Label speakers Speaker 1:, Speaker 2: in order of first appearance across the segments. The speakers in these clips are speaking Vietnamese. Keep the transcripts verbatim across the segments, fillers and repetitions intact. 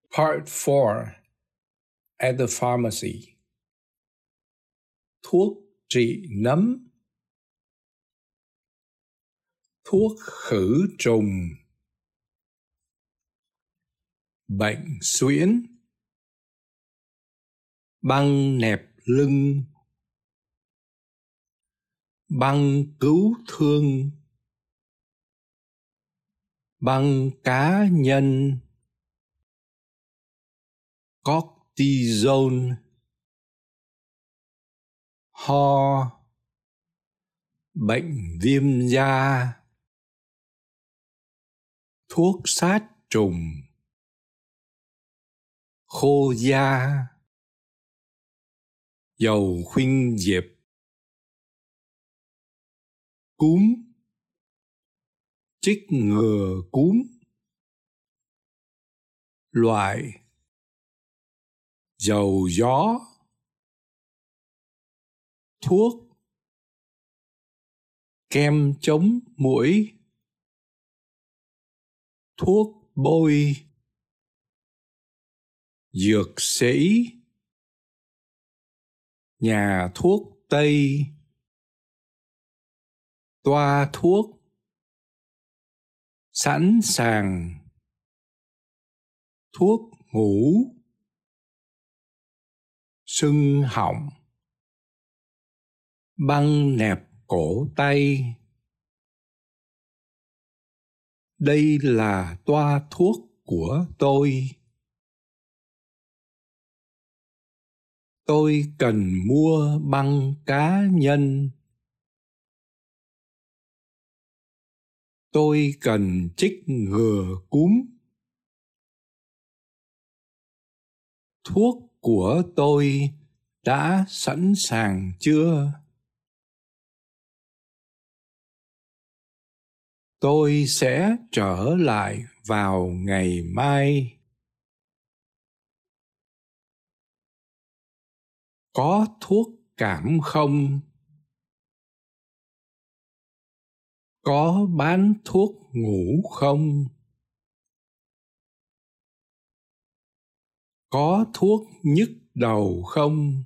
Speaker 1: Part four. At the pharmacy. Thuốc trị nấm. Thuốc khử trùng. Bệnh suyễn. Băng nẹp lưng. Băng cứu thương. Băng cá nhân. Cortisone. Ho. Bệnh viêm da. Thuốc sát trùng. Khô da. Dầu khuynh diệp. Cúm. Chích ngừa cúm. Loại. Dầu gió. Thuốc. Kem chống muỗi. Thuốc bôi. Dược sĩ. Nhà thuốc Tây. Toa thuốc. Sẵn sàng. Thuốc ngủ. Sưng họng. Băng nẹp cổ tay. Đây là toa thuốc của tôi. Tôi cần mua băng cá nhân. Tôi cần chích ngừa cúm. Thuốc của tôi đã sẵn sàng chưa? Tôi sẽ trở lại vào ngày mai. Có thuốc cảm không? Có bán thuốc ngủ không? Có thuốc nhức đầu không?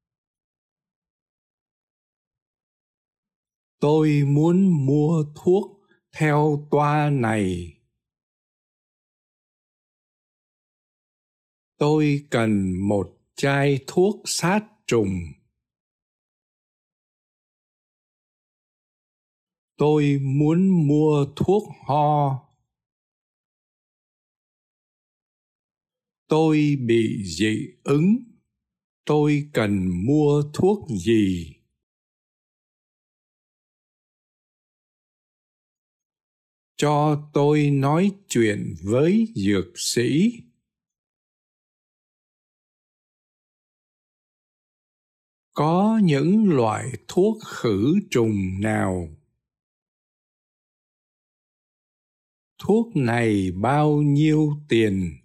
Speaker 1: Tôi muốn mua thuốc theo toa này. Tôi cần một chai thuốc sát trùng. Tôi muốn mua thuốc ho. Tôi bị dị ứng. Tôi cần mua thuốc gì? Cho tôi nói chuyện với dược sĩ. Có những loại thuốc khử trùng nào? Thuốc này bao nhiêu tiền?